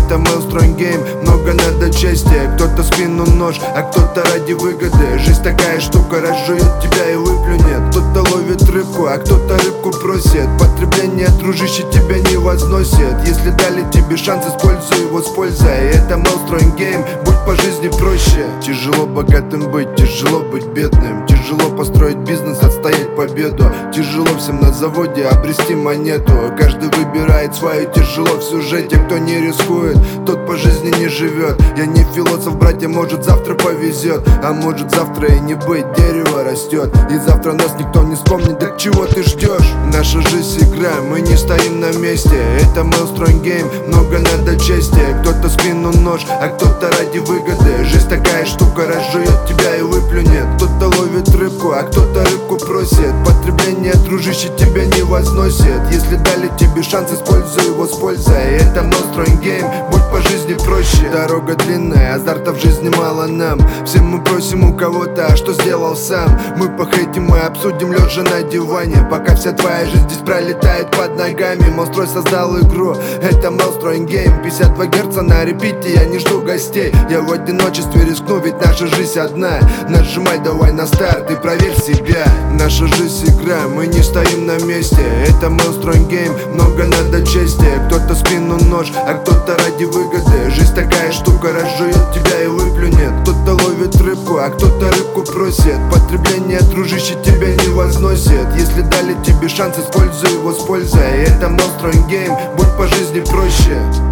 это мы устроим гейм. Много надо чести, кто-то спину нож, а кто-то ради выгоды. Жизнь такая штука, разжует тебя и выплюнет. Кто-то ловит рыбку, а кто-то рыбку просит. Потребление, дружище, тебя не возносит. Если дали тебе шанс, используй его с пользой. Это мы устроим гейм, будь по жизни проще. Тяжело богатым быть, тяжело быть бедным. Тяжело построить бизнес, отстоять победу. Тяжело всем на заводе обрести монету. Каждый выбирает свое тяжело в сюжете. Кто не рискует, тот по жизни не живет. Я не философ, братья, может завтра повезет. А может завтра и не быть, дерево растет. И завтра нас никто не вспомнит, так чего ты ждешь? Наша жизнь игра, мы не стоим на месте. Это мы устроим гейм, много надо чести. Кто-то спину нож, а кто-то ради выгоды. Жизнь такая штука, разжует тебя и выплюнет. Кто-то ловит рыбку, а кто-то рыбку просит. Потребление, дружище, тебя не возносит. Если дали тебе шанс, используй его с пользой. Это мы устроим гейм, будь по жизни проще. Дорога длинная, азарта в жизни мало нам. Все мы просим у кого-то, а что сделал сам? Мы похейтим, мы обсудим лежа на диване. Пока вся твоя жизнь здесь пролетает под ногами. Монстрой создал игру, это Maelstrom Game. 52 герца на репите, я не жду гостей. Я в одиночестве рискну, ведь наша жизнь одна. Нажимай давай на старт и проверь себя. Наша жизнь игра, мы не стоим на месте. Это Maelstrom Game, много надо чести. Кто-то спину нож, а кто-то ради выгоды. Жизнь такая штука, разжует тебя и выплюнет. Кто-то ловит рыбку, а кто-то рыбку просит. Потребление, дружище, тебя не возносит. Если дали тебе шанс, используй его с пользой. Это Maelstrom Game, будь по жизни проще.